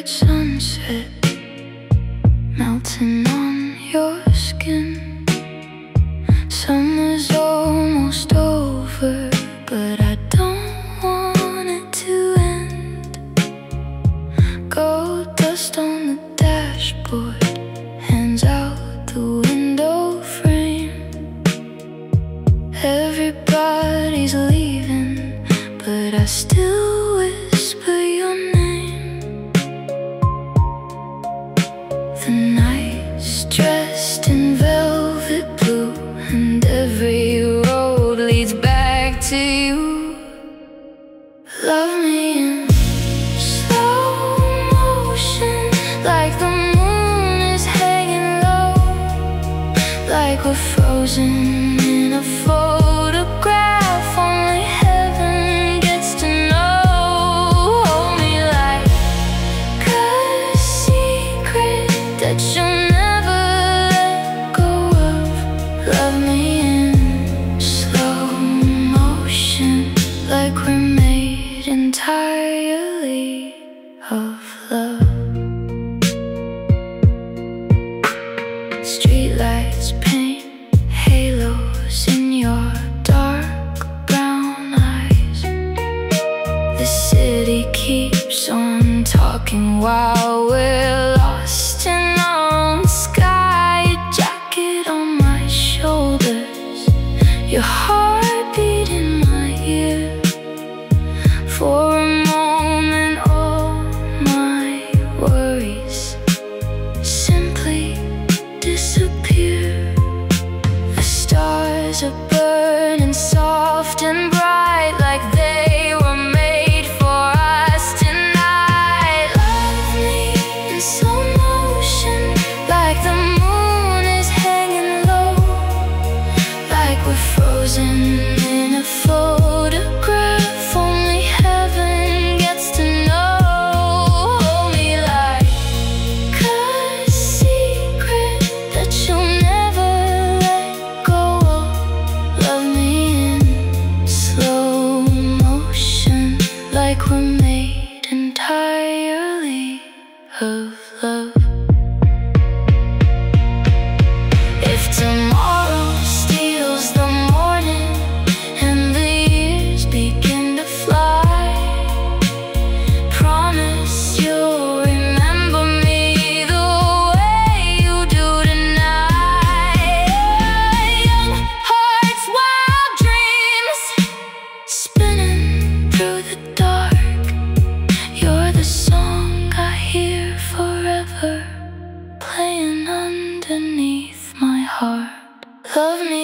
red sunset melting on your skin. Summer's almost over, but I don't want it to end. Gold dust on the dashboard, hands out the window frame. Everybody's leaving, but I still whisper your name. The night's dressed in velvet blue, and every road leads back to you. Love me in slow motion, like the moon is hanging low, like we're frozen in a photograph only heaven gets to know. Hold me like a secret that you'll never let go of. Love me in slow motion, like we're made entirely of love. Streetlights paint halos in your dark brown eyes. The city keeps on talking while we're lost in our own sky. Your jacket on my shoulders, your heartbeat in my ear. For a moment all my worries simply disappear. The stars are burning soft and bright, like they were made for us tonight. Love me in slow motion, like the moon is hanging low, like we're frozen in a photograph only heaven gets to know. Hold me like a secret that you'll never let go of. Love me in slow motion, like we're made entirely of love. If tomorrow steals the morning and the years begin to fly, promise you'll remember me the way you do tonight. Young hearts, wild dreams, spinning through the dark. You're the song I hear forever, playing underneath my heart. Love me